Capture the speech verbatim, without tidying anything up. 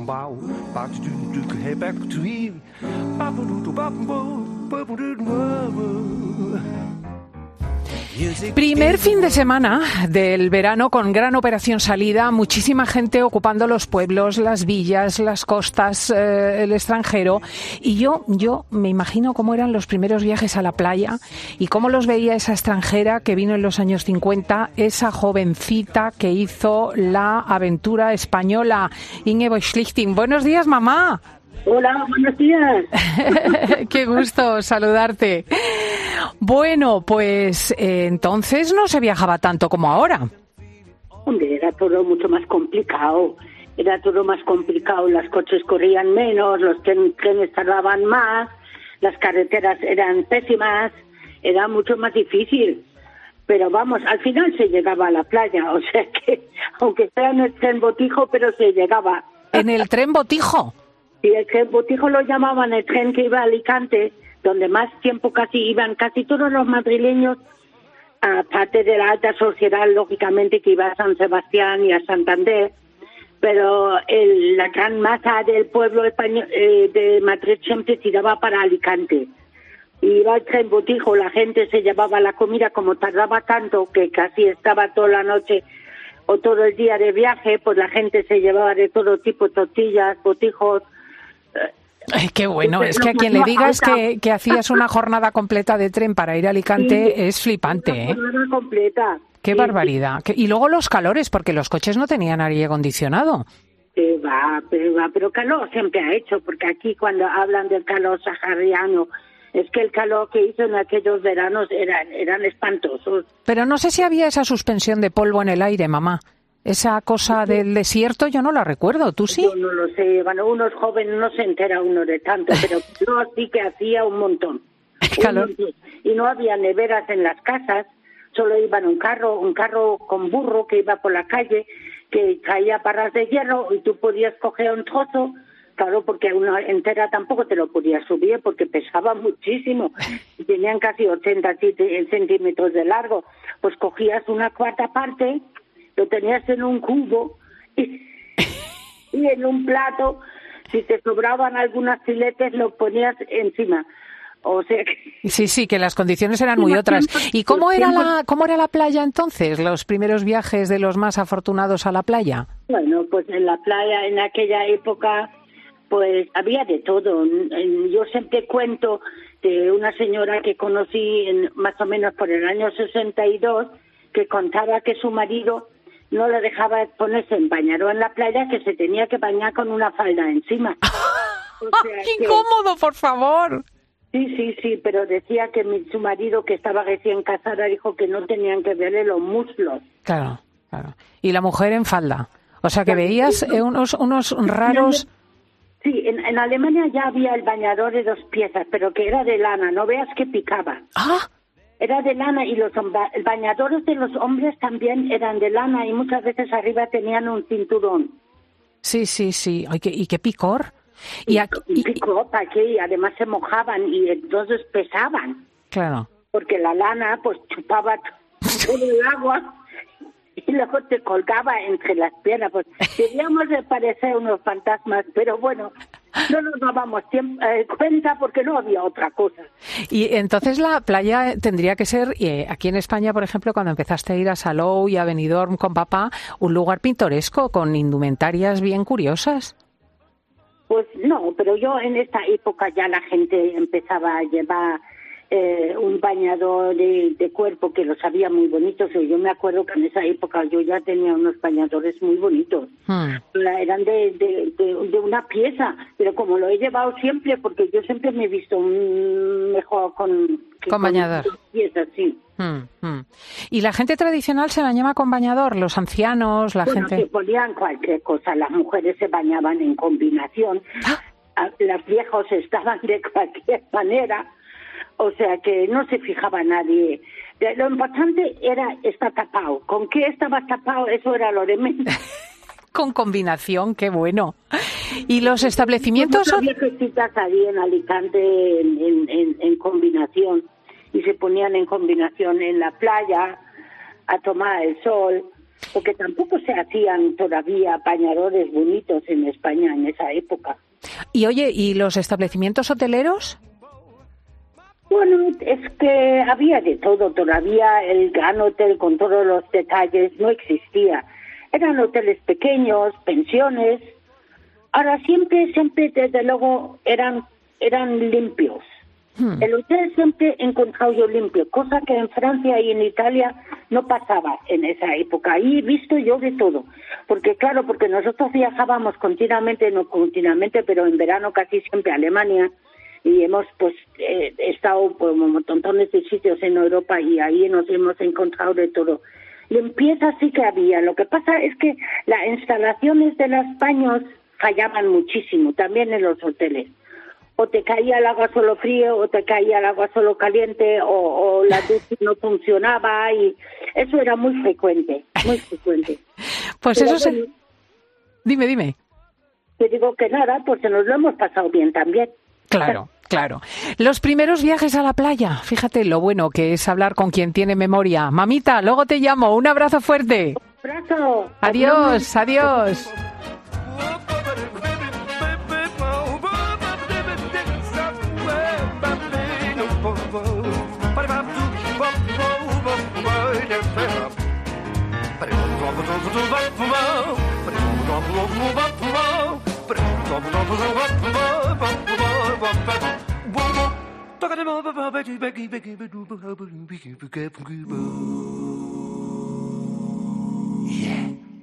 Primer fin de semana del verano con gran operación salida, muchísima gente ocupando los pueblos, las villas, las costas, eh, el extranjero. Y yo, yo me imagino cómo eran los primeros viajes a la playa y cómo los veía esa extranjera que vino en los años cincuenta, esa jovencita que hizo la aventura española, Ingeborg Schlichting. Buenos días, mamá. Hola, buenos días. Qué gusto saludarte. Bueno, pues eh, entonces no se viajaba tanto como ahora. Hombre, era todo mucho más complicado. Era todo más complicado. Los coches corrían menos, los tren- trenes tardaban más, las carreteras eran pésimas. Era mucho más difícil. Pero vamos, al final se llegaba a la playa. O sea que, aunque sea en el tren botijo, pero se llegaba. ¿En el tren botijo? Sí, el tren botijo lo llamaban el tren que iba a Alicante, donde más tiempo casi iban casi todos los madrileños, aparte de la alta sociedad, lógicamente, que iba a San Sebastián y a Santander, pero el, la gran masa del pueblo español eh, de Madrid siempre tiraba para Alicante. Iba el tren botijo, la gente se llevaba la comida, como tardaba tanto que casi estaba toda la noche o todo el día de viaje, pues la gente se llevaba de todo tipo, tortillas, botijos. Ay, qué bueno, es que a quien le digas que, que hacías una jornada completa de tren para ir a Alicante sí, es flipante, ¿eh? Una jornada completa. Qué sí, barbaridad. Sí. Y luego los calores, porque los coches no tenían aire acondicionado. Sí, va, pero va, pero calor siempre ha hecho, porque aquí cuando hablan del calor sahariano, es que el calor que hizo en aquellos veranos eran, eran espantosos. Pero no sé si había esa suspensión de polvo en el aire, mamá. Esa cosa del desierto yo no la recuerdo, ¿tú sí? Yo no lo sé, bueno, unos jóvenes no se entera uno de tanto, pero yo sí que hacía un montón. Un montón. Y no había neveras en las casas, solo iban un carro, un carro con burro que iba por la calle, que traía barras de hierro y tú podías coger un trozo, claro, porque una entera tampoco te lo podías subir porque pesaba muchísimo, y tenían casi ochenta centímetros de largo, pues cogías una cuarta parte, lo tenías en un cubo y, y en un plato, si te sobraban algunas filetes, lo ponías encima. O sea que... Sí, sí, que las condiciones eran muy otras. ¿Y cómo era la cómo era la playa entonces, los primeros viajes de los más afortunados a la playa? Bueno, pues en la playa en aquella época, pues había de todo. Yo siempre cuento de una señora que conocí en, más o menos por el año sesenta y dos, que contaba que su marido no le dejaba ponerse en bañador en la playa, que se tenía que bañar con una falda encima. O sea, ¡qué incómodo, por favor! Sí, sí, sí, pero decía que mi, su marido, que estaba recién casada, dijo que no tenían que verle los muslos. Claro, claro. Y la mujer en falda. O sea, que veías eh, unos, unos raros... Sí, en, en Alemania ya había el bañador de dos piezas, pero que era de lana, no veas que picaba. ¡Ah! Era de lana y los bañadores de los hombres también eran de lana y muchas veces arriba tenían un cinturón. Sí, sí, sí. Ay, ¿qué, ¿y qué picor? Y, aquí, y picó, ¿para qué? Y además se mojaban y entonces pesaban. Claro. Porque la lana pues chupaba todo el agua y luego te colgaba entre las piernas. Pues debíamos de parecer unos fantasmas, pero bueno, no nos dábamos tiempo, eh, cuenta porque no había otra cosa. Y entonces la playa tendría que ser, eh, aquí en España, por ejemplo, cuando empezaste a ir a Salou y a Benidorm con papá, un lugar pintoresco con indumentarias bien curiosas. Pues no, pero yo en esta época ya la gente empezaba a llevar eh, un bañador de, de cuerpo que los había muy bonitos. Yo me acuerdo que en esa época yo ya tenía unos bañadores muy bonitos. Hmm. Eran de, de, de, de una pieza, pero como lo he llevado siempre, porque yo siempre me he visto mejor con... Con bañador. Con piezas, sí. Hmm, hmm. ¿Y la gente tradicional se bañaba con bañador? ¿Los ancianos, la bueno, gente...? se ponían cualquier cosa. Las mujeres se bañaban en combinación. ¿Ah? Los viejos estaban de cualquier manera. O sea que no se fijaba nadie. Lo importante era estar tapado. ¿Con qué estaba tapado? Eso era lo de menos. Con combinación, qué bueno. ¿Y los establecimientos...? Había fiestitas ahí en Alicante en, en, en, en combinación. Y se ponían en combinación en la playa a tomar el sol. porque tampoco se hacían todavía bañadores bonitos en España en esa época. Y oye, ¿y los establecimientos hoteleros? Bueno, es que había de todo, todavía el gran hotel con todos los detalles no existía. Eran hoteles pequeños, pensiones. Ahora siempre, siempre, desde luego, eran, eran limpios. Hmm. El hotel siempre he encontrado yo limpio, cosa que en Francia y en Italia no pasaba en esa época. Ahí he visto yo de todo. Porque claro, porque nosotros viajábamos continuamente, no continuamente, pero en verano casi siempre a Alemania. Y hemos pues eh, estado por montones de sitios en Europa y ahí nos hemos encontrado de todo. Limpieza sí que había. Lo que pasa es que las instalaciones de los baños fallaban muchísimo, también en los hoteles. O te caía el agua solo frío, o te caía el agua solo caliente, o, o la ducha no funcionaba, y eso era muy frecuente, muy frecuente. Pues Pero eso bueno, se... Dime, dime. Te digo que nada, pues nos lo hemos pasado bien también. Claro, claro. Los primeros viajes a la playa, fíjate lo bueno que es hablar con quien tiene memoria. Mamita, luego te llamo. Un abrazo fuerte. Un abrazo. Adiós, adiós. Yeah.